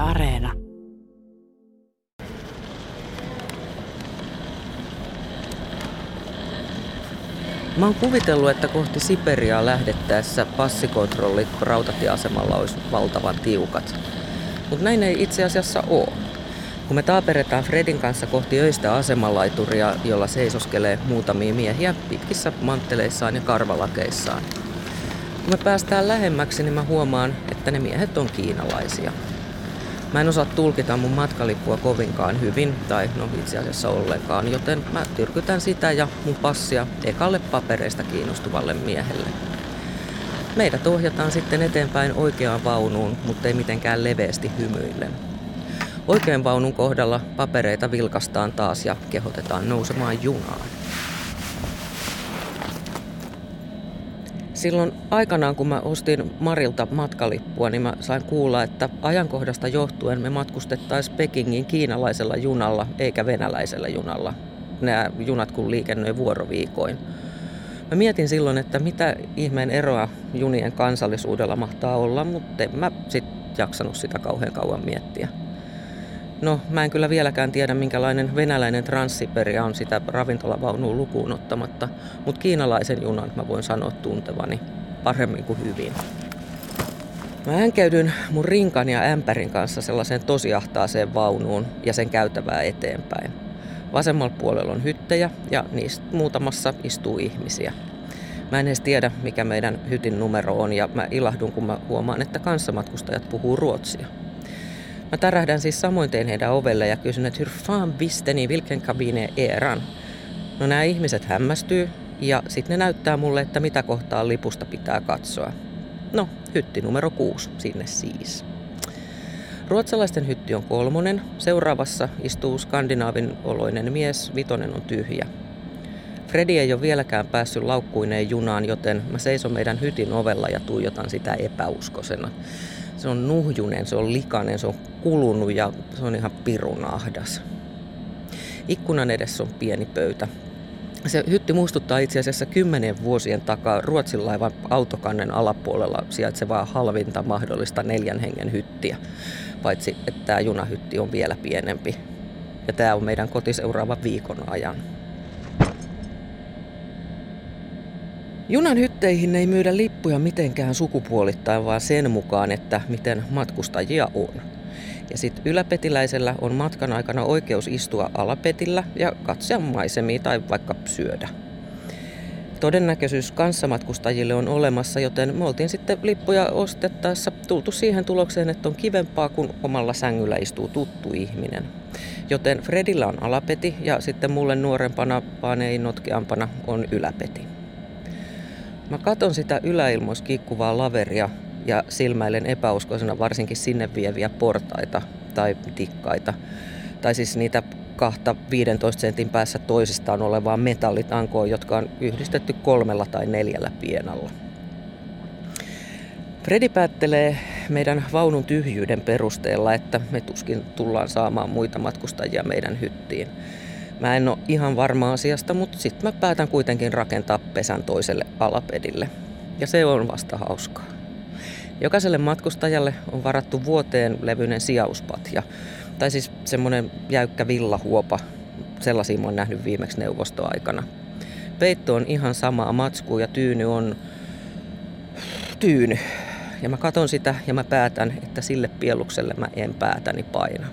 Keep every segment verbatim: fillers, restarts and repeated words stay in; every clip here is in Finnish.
Areena. Mä oon kuvitellut, että kohti Siperiaa lähdettäessä passikontrollit rautatieasemalla olisi valtavan tiukat. Mutta näin ei itse asiassa oo. Kun me taaperetaan Fredin kanssa kohti öistä asemalaituria, jolla seisoskelee muutamia miehiä pitkissä mantteleissaan ja karvalakeissaan. Kun me päästään lähemmäksi, niin mä huomaan, että ne miehet on kiinalaisia. Mä en osaa tulkita mun matkalippua kovinkaan hyvin, tai no itse asiassa ollenkaan, joten mä tyrkytän sitä ja mun passia ekalle papereista kiinnostuvalle miehelle. Meidät ohjataan sitten eteenpäin oikeaan vaunuun, mutta ei mitenkään leveästi hymyillen. Oikean vaunun kohdalla papereita vilkastaan taas ja kehotetaan nousemaan junaan. Silloin aikanaan, kun mä ostin Marilta matkalippua, niin mä sain kuulla, että ajankohdasta johtuen me matkustettaisiin Pekingin kiinalaisella junalla eikä venäläisellä junalla. Nämä junat kun liikennöi vuoroviikoin. Mä mietin silloin, että mitä ihmeen eroa junien kansallisuudella mahtaa olla, mutta en mä sit jaksanut sitä kauhean kauan miettiä. No, mä en kyllä vieläkään tiedä, minkälainen venäläinen Transsiperia on sitä ravintolavaunua lukuun ottamatta, mutta kiinalaisen junan mä voin sanoa tuntevani paremmin kuin hyvin. Mä änkäydyn mun rinkan ja ämpärin kanssa sellaiseen tosiahtaaseen vaunuun ja sen käytävää eteenpäin. Vasemmalla puolella on hyttejä ja niistä muutamassa istuu ihmisiä. Mä en edes tiedä, mikä meidän hytin numero on ja mä ilahdun, kun mä huomaan, että kanssamatkustajat puhuu ruotsia. Mä tärähdän siis samoin tein heidän ovelle ja kysyn, että hur fan visste ni vilken kabine eran? No nämä ihmiset hämmästyy ja sitten ne näyttää mulle, että mitä kohtaa lipusta pitää katsoa. No, hytti numero kuusi, sinne siis. Ruotsalaisten hytti on kolmonen, seuraavassa istuu skandinaavin oloinen mies, vitonen on tyhjä. Fredi ei ole vieläkään päässyt laukkuineen junaan, joten mä seison meidän hytin ovella ja tuijotan sitä epäuskosena. Se on nuhjunen, se on likainen, se on kulunut ja se on ihan pirun ahdas. Ikkunan edessä on pieni pöytä. Se hytti muistuttaa itse asiassa kymmenen vuosien takaa Ruotsin laivan autokannen alapuolella sijaitsevaa halvinta mahdollista neljän hengen hyttiä. Paitsi, että tämä junahytti on vielä pienempi. Ja tämä on meidän koti seuraavan viikon ajan. Junan hytteihin ei myydä lippuja mitenkään sukupuolittain, vaan sen mukaan, että miten matkustajia on. Ja sitten yläpetiläisellä on matkan aikana oikeus istua alapetillä ja katsoa maisemia tai vaikka syödä. Todennäköisyys kanssamatkustajille on olemassa, joten me oltiin sitten lippuja ostettaessa tultu siihen tulokseen, että on kivempaa, kun omalla sängyllä istuu tuttu ihminen. Joten Fredillä on alapeti ja sitten mulle nuorempana, vaan ei notkeampana, on yläpeti. Mä katon sitä yläilmoissa kiikkuvaa laveria ja silmäilen epäuskoisena varsinkin sinne vieviä portaita tai tikkaita. Tai siis niitä kahta viidentoista sentin päässä toisistaan olevaa metallitankoa, jotka on yhdistetty kolmella tai neljällä pienalla. Fredi päättelee meidän vaunun tyhjyyden perusteella, että me tuskin tullaan saamaan muita matkustajia meidän hyttiin. Mä en ole ihan varma asiasta, mutta sitten mä päätän kuitenkin rakentaa pesän toiselle alapedille. Ja se on vasta hauskaa. Jokaiselle matkustajalle on varattu vuoteen levyinen sijauspatja. Tai siis semmoinen jäykkä villahuopa. Sellaisia mä oon nähnyt viimeksi neuvostoaikana. Peitto on ihan samaa matskua ja tyyny on tyyny. Ja mä katon sitä ja mä päätän, että sille pielukselle mä en päätäni paina.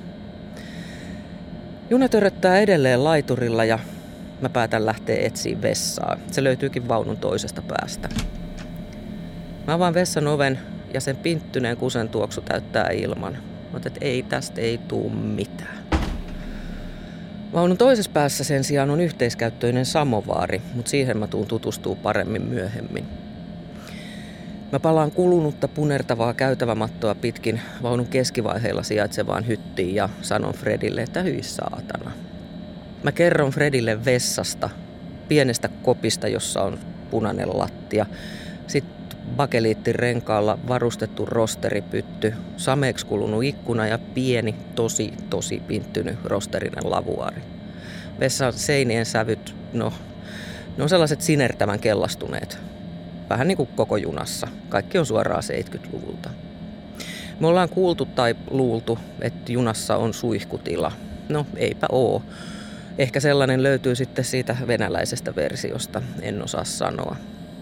Juna töröttää edelleen laiturilla ja mä päätän lähteä etsiä vessaa. Se löytyykin vaunun toisesta päästä. Mä avaan vessan oven ja sen pinttyneen kusen tuoksu täyttää ilman. Mutta et ei, tästä ei tuu mitään. Vaunun toisessa päässä sen sijaan on yhteiskäyttöinen samovaari, mutta siihen mä tuun tutustuu paremmin myöhemmin. Mä palaan kulunutta punertavaa käytävämattoa pitkin vaunun keskivaiheilla sijaitsevaan hyttiin ja sanon Fredille, että hyi saatana. Mä kerron Fredille vessasta, pienestä kopista, jossa on punainen lattia. Sitten bakeliittirenkaalla varustettu rosteripytty, sameeksi kulunut ikkuna ja pieni, tosi, tosi pinttynyt rosterinen lavuaari. Vessan seinien sävyt, no, ne on sellaiset sinertävän kellastuneet. Vähän niin kuin koko junassa. Kaikki on suoraan seitsemänkymmentäluvulta. Me ollaan kuultu tai luultu, että junassa on suihkutila. No eipä oo. Ehkä sellainen löytyy sitten siitä venäläisestä versiosta, en osaa sanoa.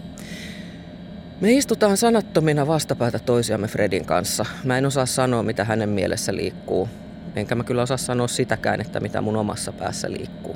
Me istutaan sanattomina vastapäätä toisiamme Fredin kanssa. Mä en osaa sanoa, mitä hänen mielessä liikkuu. Enkä mä kyllä osaa sanoa sitäkään, että mitä mun omassa päässä liikkuu.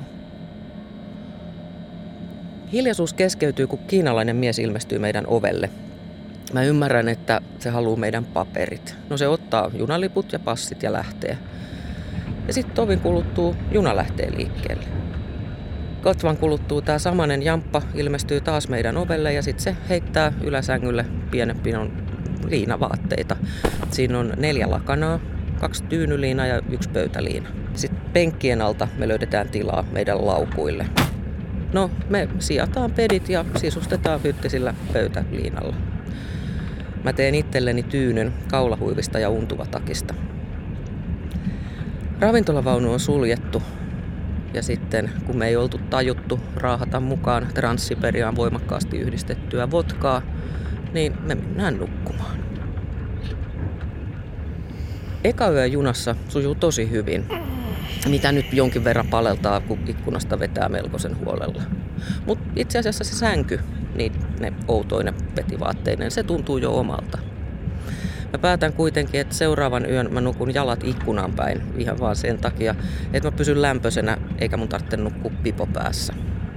Hiljaisuus keskeytyy, kun kiinalainen mies ilmestyy meidän ovelle. Mä ymmärrän, että se haluaa meidän paperit. No se ottaa junaliput ja passit ja lähtee. Ja sitten tovin kuluttuu, juna lähtee liikkeelle. Kotvan kuluttuu tää samanen jamppa, ilmestyy taas meidän ovelle ja sitten se heittää yläsängylle pienen pinon liinavaatteita. Siinä on neljä lakanaa, kaksi tyynyliinaa ja yksi pöytäliina. Sitten penkkien alta me löydetään tilaa meidän laukuille. No, me sijataan pedit ja sisustetaan hyttisillä pöytäliinalla. Mä teen itselleni tyynyn kaulahuivista ja untuvatakista. Ravintolavaunu on suljettu ja sitten kun me ei oltu tajuttu raahata mukaan Trans-Siberiaan voimakkaasti yhdistettyä vodkaa, niin me mennään nukkumaan. Eka yö junassa sujuu tosi hyvin, mitä nyt jonkin verran paleltaa, kun ikkunasta vetää melkoisen huolella. Mutta itse asiassa se sänky, niin ne outoinen petivaatteinen, se tuntuu jo omalta. Mä päätän kuitenkin, että seuraavan yön mä nukun jalat ikkunaan päin ihan vaan sen takia, että mä pysyn lämpöisenä eikä mun tarvitse nukkua pipo päässä.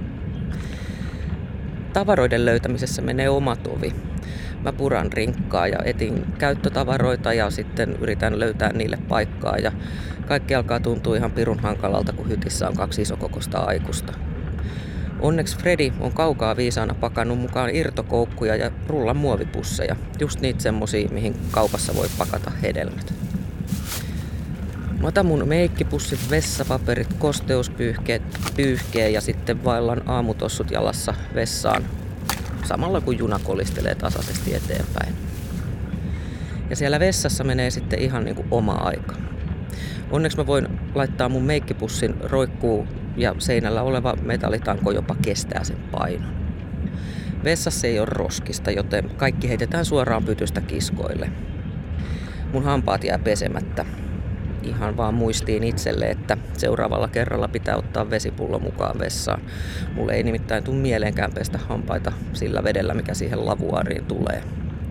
Tavaroiden löytämisessä menee oma tovi. Mä puran rinkkaa ja etin käyttötavaroita ja sitten yritän löytää niille paikkaa ja kaikki alkaa tuntua ihan pirun hankalalta, kun hytissä on kaksi isokokoista aikuista. Onneksi Fredi on kaukaa viisaana pakannut mukaan irtokoukkuja ja rullan muovipusseja. Just niitä semmosia, mihin kaupassa voi pakata hedelmät. Mä otan mun meikkipussit, vessapaperit, kosteuspyyhkeet, pyyhkeen ja sitten vaellan aamutossut jalassa vessaan. Samalla kun juna kolistelee tasaisesti eteenpäin. Ja siellä vessassa menee sitten ihan niin kuin oma aika. Onneksi mä voin laittaa mun meikkipussin roikkuu ja seinällä oleva metallitanko jopa kestää sen painon. Vessassa ei ole roskista, joten kaikki heitetään suoraan pytystä kiskoille. Mun hampaat jää pesemättä. Ihan vaan muistiin itselle, että seuraavalla kerralla pitää ottaa vesipullo mukaan vessaan. Mulle ei nimittäin tule mieleenkään pestä hampaita sillä vedellä, mikä siihen lavuaariin tulee.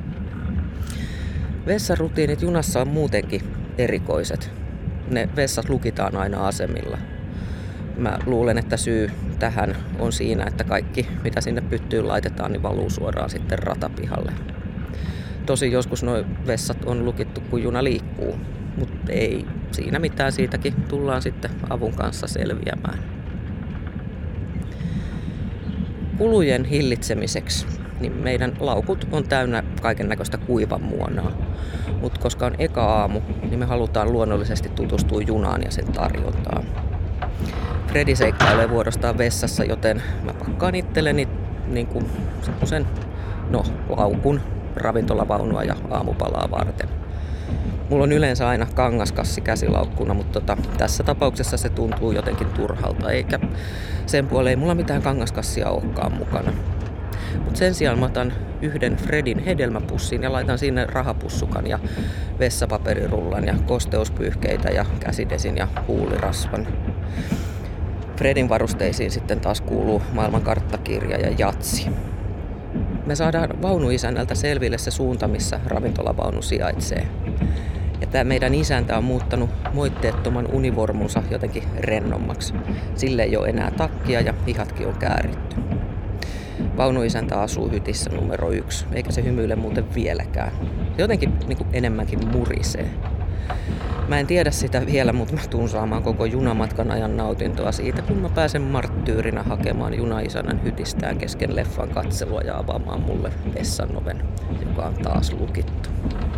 Vessarutiinit junassa on muutenkin erikoiset. Ne vessat lukitaan aina asemilla. Mä luulen, että syy tähän on siinä, että kaikki, mitä sinne pyttyyn laitetaan, niin valuu suoraan sitten ratapihalle. Tosin joskus nuo vessat on lukittu, kun juna liikkuu, mutta ei siinä mitään, siitäkin tullaan sitten avun kanssa selviämään. Kulujen hillitsemiseksi niin meidän laukut on täynnä kaiken näköistä kuivanmuonaa. Mutta koska on eka aamu, niin me halutaan luonnollisesti tutustua junaan ja sen tarjontaan. Fredi seikkailee vuorostaan vessassa, joten mä pakkaan itselleni niin kuin semmoisen, no, laukun, ravintolavaunua ja aamupalaa varten. Mulla on yleensä aina kangaskassi käsilaukkuna, mutta tota, tässä tapauksessa se tuntuu jotenkin turhalta, eikä sen puoleen ei mulla mitään kangaskassia olekaan mukana. Mutta sen sijaan mä otan yhden Fredin hedelmäpussin ja laitan sinne rahapussukan ja vessapaperirullan ja kosteuspyyhkeitä ja käsidesin ja huulirasvan. Fredin varusteisiin sitten taas kuuluu maailmankarttakirja ja jatsi. Me saadaan vaunuisännältä selville se suunta, missä ravintolavaunu sijaitsee. Ja tämä meidän isäntä on muuttanut moitteettoman univormunsa jotenkin rennommaksi. Sille ei ole enää takkia ja hihatkin on kääritty. Vaunuisäntä asuu hytissä numero yksi, eikä se hymyile muuten vieläkään. Se jotenkin niin kuin enemmänkin murisee. Mä en tiedä sitä vielä, mutta mä tuun saamaan koko junamatkan ajan nautintoa siitä, kun mä pääsen marttyyrinä hakemaan junaisännän hytistään kesken leffan katselua ja avaamaan mulle vessan oven, joka on taas lukittu.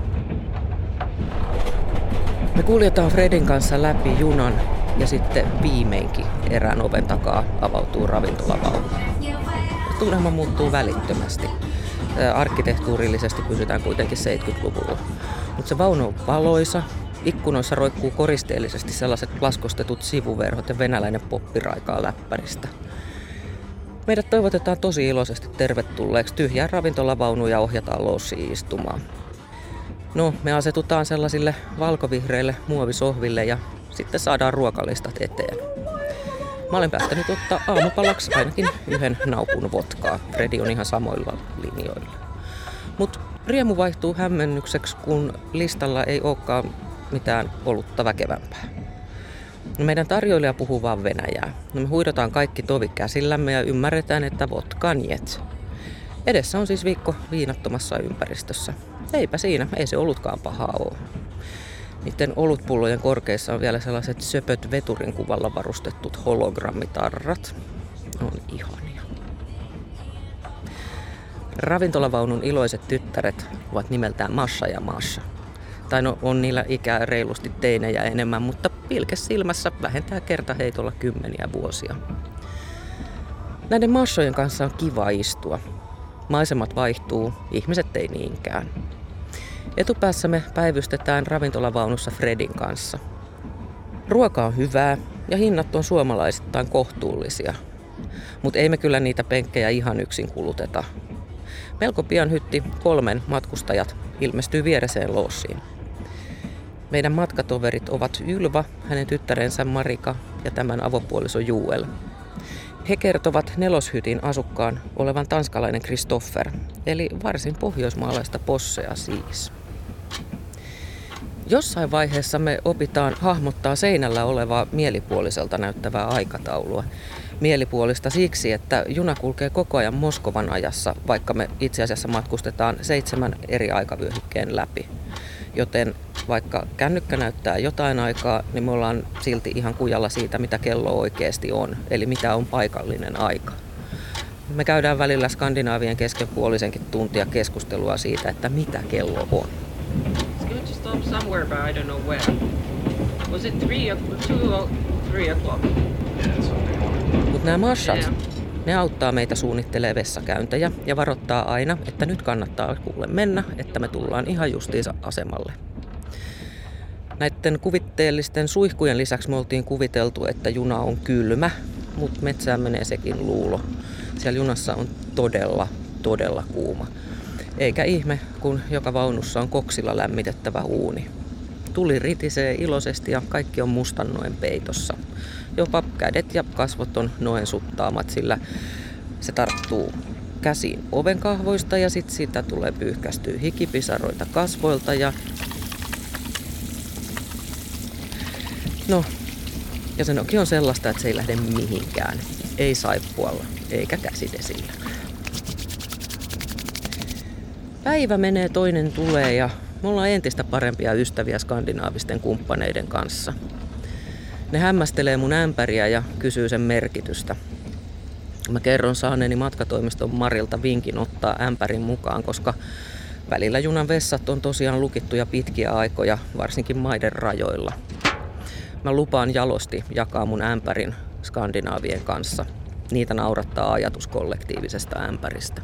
Me kuljetaan Fredin kanssa läpi junan ja sitten viimeinkin erään oven takaa avautuu ravintolavaunu. Tunnelma muuttuu välittömästi. Arkkitehtuurillisesti pysytään kuitenkin seitsemänkymmentäluvulla. Mutta se vaunu on valoisa. Ikkunoissa roikkuu koristeellisesti sellaiset laskostetut sivuverhot ja venäläinen poppi raikaa läppäristä. Meidät toivotetaan tosi iloisesti tervetulleeksi tyhjään ravintolavaunuun ja ohjataan lossiin istumaan. No, me asetutaan sellaisille valkovihreille muovisohville ja sitten saadaan ruokalistat eteen. Mä olen päättänyt ottaa aamupalaksi ainakin yhden naukun votkaa. Fredi on ihan samoilla linjoilla. Mut riemu vaihtuu hämmennykseksi, kun listalla ei olekaan mitään olutta väkevämpää. No, meidän tarjoilija puhuu vaan venäjää. No, me huidotaan kaikki tovi käsillämme ja ymmärretään, että vodka niet. Edessä on siis viikko viinattomassa ympäristössä. Eipä siinä, ei se olutkaan pahaa ole. Niiden olutpullojen korkeissa on vielä sellaiset söpöt veturin kuvalla varustetut hologrammitarrat. On ihania. Ravintolavaunun iloiset tyttäret ovat nimeltään Masha ja Masha. Tai no, on niillä ikää reilusti teinejä enemmän, mutta pilke silmässä vähentää kertaheitolla kymmeniä vuosia. Näiden Mashojen kanssa on kiva istua. Maisemat vaihtuu, ihmiset ei niinkään. Etupäässä me päivystetään ravintolavaunussa Fredin kanssa. Ruoka on hyvää ja hinnat on suomalaisittain kohtuullisia. Mutta ei me kyllä niitä penkkejä ihan yksin kuluteta. Melko pian hytti kolmen matkustajat ilmestyy viereseen loossiin. Meidän matkatoverit ovat Ylva, hänen tyttärensä Marika ja tämän avopuoliso Juel. He kertovat neloshytin asukkaan olevan tanskalainen Christopher, eli varsin pohjoismaalaista possea siis. Jossain vaiheessa me opitaan hahmottaa seinällä olevaa mielipuoliselta näyttävää aikataulua. Mielipuolista siksi, että juna kulkee koko ajan Moskovan ajassa, vaikka me itse asiassa matkustetaan seitsemän eri aikavyöhykkeen läpi. Joten vaikka kännykkä näyttää jotain aikaa, niin me ollaan silti ihan kujalla siitä, mitä kello oikeasti on, eli mitä on paikallinen aika. Me käydään välillä Skandinaavien kesken puolisenkin tuntia keskustelua siitä, että mitä kello on. It's good to stop somewhere, but I don't know where. Was it three o'clock, two or three o'clock? Mutta nämä Mashat, ne auttaa meitä suunnittelee vessakäyntejä ja varoittaa aina, että nyt kannattaa kuule mennä, että me tullaan ihan justiinsa asemalle. Näiden kuvitteellisten suihkujen lisäksi me oltiin kuviteltu, että juna on kylmä, mutta metsään menee sekin luulo. Siellä junassa on todella, todella kuuma. Eikä ihme, kun joka vaunussa on koksilla lämmitettävä uuni. Tuli ritisee iloisesti ja kaikki on mustan noen peitossa. Jopa kädet ja kasvot on noen suttaamat, sillä se tarttuu käsiin ovenkahvoista ja sitten siitä tulee pyyhkästyä hikipisaroita kasvoilta ja no, ja se noki on sellaista, että se ei lähde mihinkään. Ei saippualla, eikä käsidesillä. Päivä menee, toinen tulee ja me ollaan entistä parempia ystäviä skandinaavisten kumppaneiden kanssa. Ne hämmästelee mun ämpäriä ja kysyy sen merkitystä. Mä kerron saaneeni matkatoimiston Marilta vinkin ottaa ämpärin mukaan, koska välillä junan vessat on tosiaan lukittuja pitkiä aikoja, varsinkin maiden rajoilla. Mä lupaan jalosti jakaa mun ämpärin skandinaavien kanssa. Niitä naurattaa ajatus kollektiivisesta ämpäristä.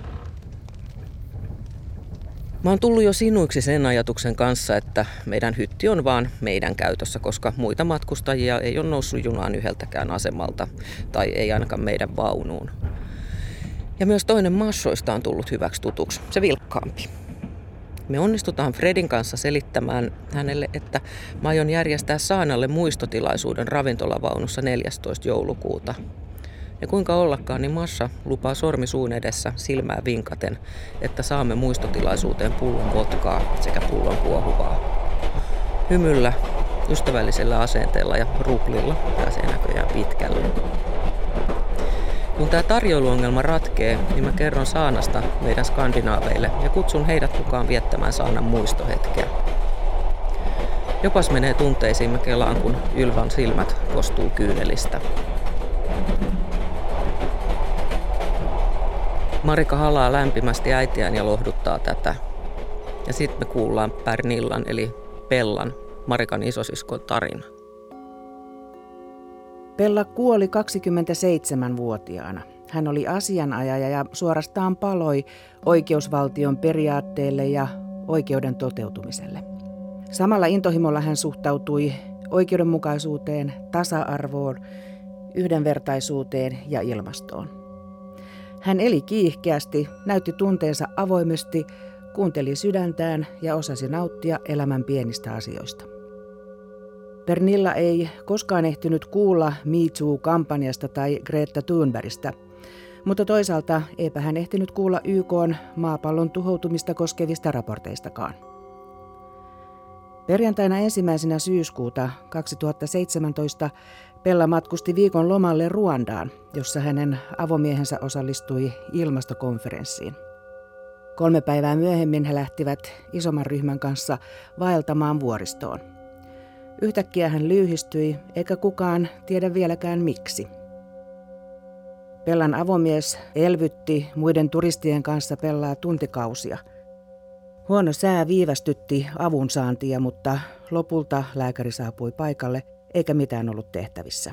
Mä oon tullut jo sinuiksi sen ajatuksen kanssa, että meidän hytti on vaan meidän käytössä, koska muita matkustajia ei ole noussut junaan yhdeltäkään asemalta, tai ei ainakaan meidän vaunuun. Ja myös toinen Mashoista on tullut hyväksi tutuksi, se vilkkaampi. Me onnistutaan Fredin kanssa selittämään hänelle, että mä aion järjestää Saanalle muistotilaisuuden ravintolavaunussa neljästoista joulukuuta. Ja kuinka ollakaan, niin Masha lupaa sormi suun edessä silmää vinkaten, että saamme muistotilaisuuteen pullon vodkaa sekä pullon kuohuvaa. Hymyllä, ystävällisellä asenteella ja ruplilla pääsee näköjään pitkälle. Kun tämä tarjoiluongelma ratkee, niin mä kerron Saanasta meidän skandinaaveille ja kutsun heidät mukaan viettämään Saanan muistohetkeä. Jopas menee tunteisiin mä kelaan, kun Ylvan silmät kostuu kyynelistä. Marika halaa lämpimästi äitiään ja lohduttaa tätä. Ja sitten me kuullaan Pernillan eli Pellan, Marikan isosiskon tarina. Pella kuoli kaksikymmentäseitsemänvuotiaana. Hän oli asianajaja ja suorastaan paloi oikeusvaltion periaatteelle ja oikeuden toteutumiselle. Samalla intohimolla hän suhtautui oikeudenmukaisuuteen, tasa-arvoon, yhdenvertaisuuteen ja ilmastoon. Hän eli kiihkeästi, näytti tunteensa avoimesti, kuunteli sydäntään ja osasi nauttia elämän pienistä asioista. Pernilla ei koskaan ehtinyt kuulla Me Too-kampanjasta tai Greta Thunbergistä, mutta toisaalta eipä hän ehtinyt kuulla Y K:n maapallon tuhoutumista koskevista raporteistakaan. Perjantaina ensimmäisenä syyskuuta kaksituhattaseitsemäntoista Pella matkusti viikon lomalle Ruandaan, jossa hänen avomiehensä osallistui ilmastokonferenssiin. Kolme päivää myöhemmin he lähtivät isomman ryhmän kanssa vaeltamaan vuoristoon. Yhtäkkiä hän lyyhistyi, eikä kukaan tiedä vieläkään miksi. Pellan avomies elvytti muiden turistien kanssa Pellaa tuntikausia. Huono sää viivästytti avunsaantia, mutta lopulta lääkäri saapui paikalle, eikä mitään ollut tehtävissä.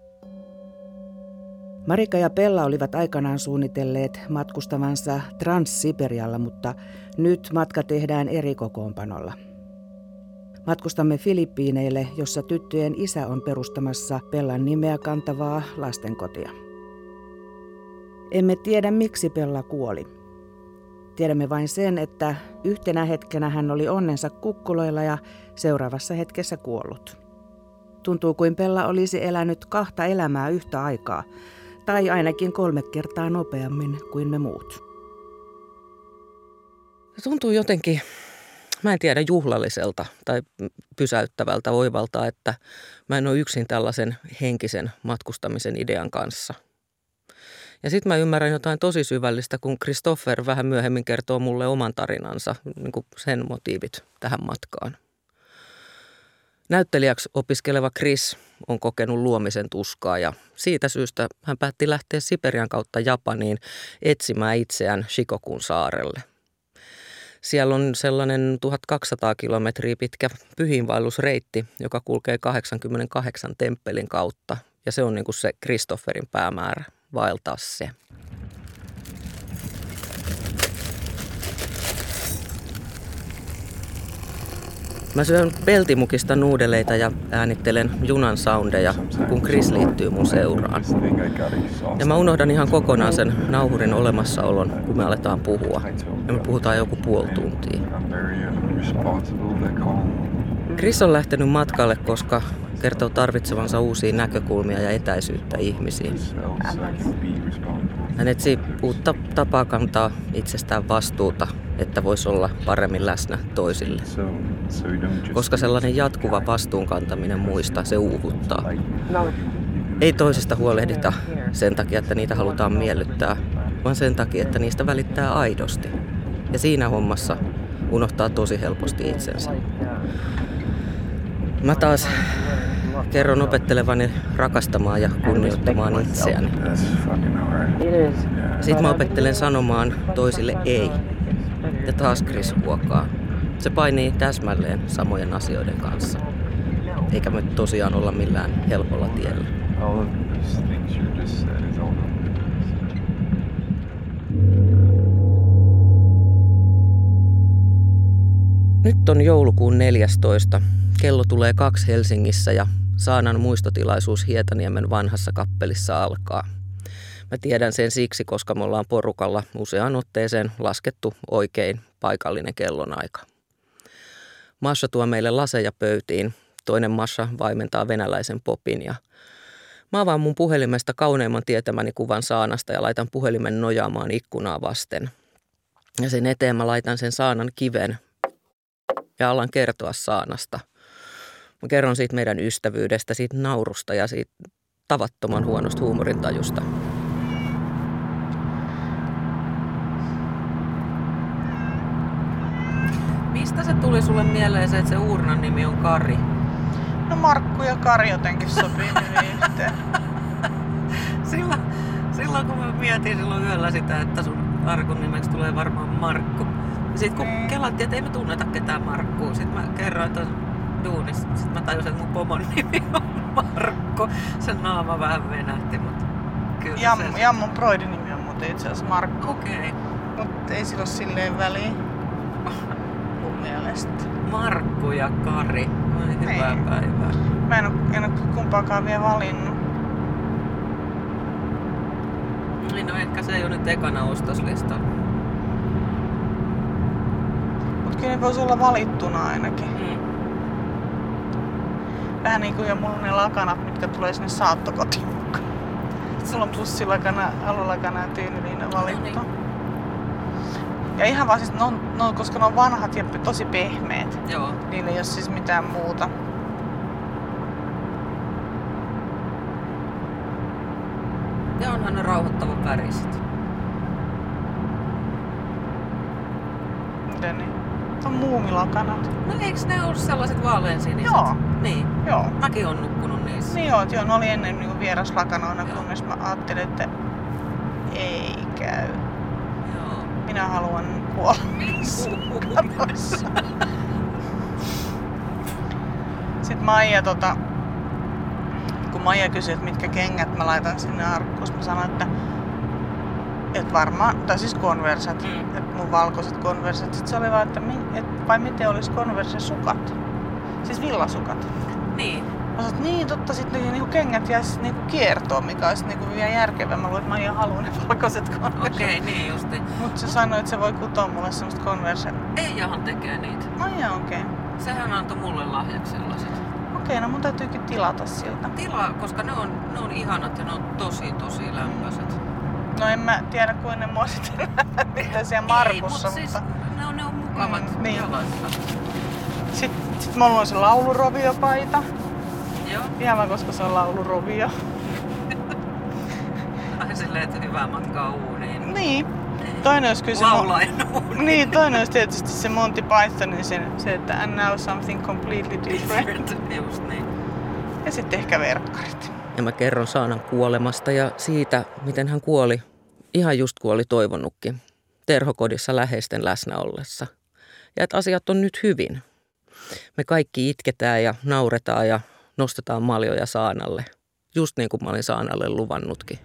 Marika ja Pella olivat aikanaan suunnitelleet matkustavansa Trans-Siperialla, mutta nyt matka tehdään eri kokoonpanolla. Matkustamme Filippiineille, jossa tyttöjen isä on perustamassa Pellan nimeä kantavaa lastenkotia. Emme tiedä, miksi Pella kuoli. Tiedämme vain sen, että yhtenä hetkenä hän oli onnensa kukkuloilla ja seuraavassa hetkessä kuollut. Tuntuu kuin Pella olisi elänyt kahta elämää yhtä aikaa, tai ainakin kolme kertaa nopeammin kuin me muut. Tuntuu jotenkin, mä en tiedä, juhlalliselta tai pysäyttävältä oivaltaa, että mä en ole yksin tällaisen henkisen matkustamisen idean kanssa. Ja sitten mä ymmärrän jotain tosi syvällistä, kun Christopher vähän myöhemmin kertoo mulle oman tarinansa, niin kuin sen motiivit tähän matkaan. Näyttelijäksi opiskeleva Chris on kokenut luomisen tuskaa ja siitä syystä hän päätti lähteä Siperian kautta Japaniin etsimään itseään Shikokun saarelle. Siellä on sellainen tuhatkaksisataa kilometriä pitkä pyhiinvaellusreitti, joka kulkee kahdeksankymmentäkahdeksan temppelin kautta ja se on niin kuin se Christopherin päämäärä. Vaeltaa se. Mä syön peltimukista nuudeleita ja äänittelen junan soundeja, kun Chris liittyy mun seuraan. Ja mä unohdan ihan kokonaan sen nauhurin olemassaolon, kun me aletaan puhua. Ja me puhutaan joku puoli tuntia. Chris on lähtenyt matkalle, koska kertoo tarvitsevansa uusia näkökulmia ja etäisyyttä ihmisiin. Hän etsii uutta tapaa kantaa itsestään vastuuta, että voisi olla paremmin läsnä toisille. Koska sellainen jatkuva vastuunkantaminen muista, se uuvuttaa. Ei toisista huolehdita sen takia, että niitä halutaan miellyttää, vaan sen takia, että niistä välittää aidosti. Ja siinä hommassa unohtaa tosi helposti itsensä. Mä taas kerron opettelevani rakastamaan ja kunnioittamaan itseäni. Sitten mä opettelen sanomaan toisille ei. Ja taas Chris huokaa. Se painii täsmälleen samojen asioiden kanssa. Eikä me tosiaan olla millään helpolla tiellä. Nyt on joulukuun neljästoista. Kello tulee kaksi Helsingissä ja Saanan muistotilaisuus Hietaniemen vanhassa kappelissa alkaa. Mä tiedän sen siksi, koska me ollaan porukalla useaan otteeseen laskettu oikein paikallinen kellonaika. Masha tuo meille laseja pöytiin. Toinen Masha vaimentaa venäläisen popin ja mä avaan mun puhelimesta kauneimman tietämäni kuvan Saanasta ja laitan puhelimen nojaamaan ikkunaa vasten. Ja sen eteen mä laitan sen Saanan kiven ja alan kertoa Saanasta. Mä kerron siitä meidän ystävyydestä, siitä naurusta ja siitä tavattoman huonosta huumorintajusta. Mistä se tuli sulle mieleen se, että se uurnan nimi on Kari? No Markku ja Kari jotenkin sopii hyvin yhteen. silloin, silloin kun mä mietin silloin yöllä sitä, että sun arkun nimeksi tulee varmaan Markku. Sitten kun mm. kelattiin, että ei me tunneta ketään Markkua, sitten mä kerroin, että duunissa. Sitten mä tajusin, että mun pomon nimi on Markku. Sen naama vähän venähti, mutta kyllä ja, se... Ja mun broidin nimi on muuten itse asiassa Markku. Okei. Okay. Mutta ei sillä ole silleen väliä. Mun mielestä. Markku ja Kari. Ai hyvää ei. Päivää. Mä en oo, en oo kumpaakaan vielä valinnut. Niin no ehkä se ei ole nyt ekana ostoslistalla. kyllä ne voisi olla valittuna ainakin. Mm. Vähän niin kuin jo mulla on ne lakanat, mitkä tulee sinne saattokotiin mukaan. Sulla on pussilakana, alulakana ja tyyniliina valittu. No niin. Ja ihan vaan siis, ne on, ne on, koska ne on vanhat ja tosi pehmeät. Joo. Niillä ei ole siis mitään muuta. Ja onhan ne rauhoittavan väriset. Miten niin? On muumilakanat. No eiks ne ollut sellaiset vaaleansiniset? Joo. Niin. Joo. Mäkin on nukkunut niissä. Niin joo, joo, ne oli ennen niin vieraslakanoina, Joo. kunnes mä ajattelin, että ei käy. Joo. Minä haluan kuolla niissä katoissa. Sitten Maija, tota, kun Maija kysyi, että mitkä kengät mä laitan sinne arkkuun, mä sanoin, että et varmaan, tai siis Converset, Mm. että mun valkoiset Converset. Sitten se oli vaan, että mi, et, vai miten olisi Converse sukat? Siis villasukat. Niin. Mä sanoin, että niin totta, sitten ne niinku kengät jäisi niinku kiertoon, mikä olisi niinku vielä järkevää. Mä luulen, että Maija haluaa ne valkoiset Converse. Okei, okay, niin justi. Mutta se sanoi, että se voi kutoa mulle semmoista Converse. Eijahan tekee niitä. Maija, okei. Okay. Sehän antoi mulle lahjaksi sellaiset. Okei, no mun täytyykin tilata siltä. Tilaa, koska ne on, ne on ihanat ja ne on tosi tosi lämpöiset. No en mä tiedä, kuin ne mua sitten mitä siellä Markussa, Ei, mutta siis ne on, ne on mukavat Mm, niin. jalassa. Sitten sit mulla on se lauluroviopaita. Joo. Ihan vaan, koska se on laulurovio. Ai silleen, että hyvää matkaa uuniin. Niin. Toinen olisi kyllä se... Laulajan uuniin. Niin, toinen olisi tietysti se Monty Pythonin se, se, että and now something completely different. Just niin. Ja sitten ehkä verkkarit. Ja mä kerron Saanan kuolemasta ja siitä, miten hän kuoli, ihan just kuin oli toivonutkin, terhokodissa läheisten läsnä ollessa. Ja että asiat on nyt hyvin. Me kaikki itketään ja nauretaan ja nostetaan maljoja Saanalle, just niin kuin mä olin Saanalle luvannutkin.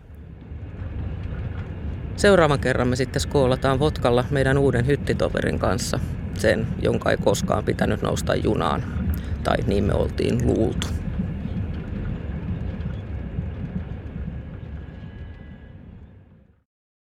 Seuraavan kerran me sitten skoolataan Votkalla meidän uuden hyttitoverin kanssa, sen, jonka ei koskaan pitänyt nousta junaan, tai niin me oltiin luultu.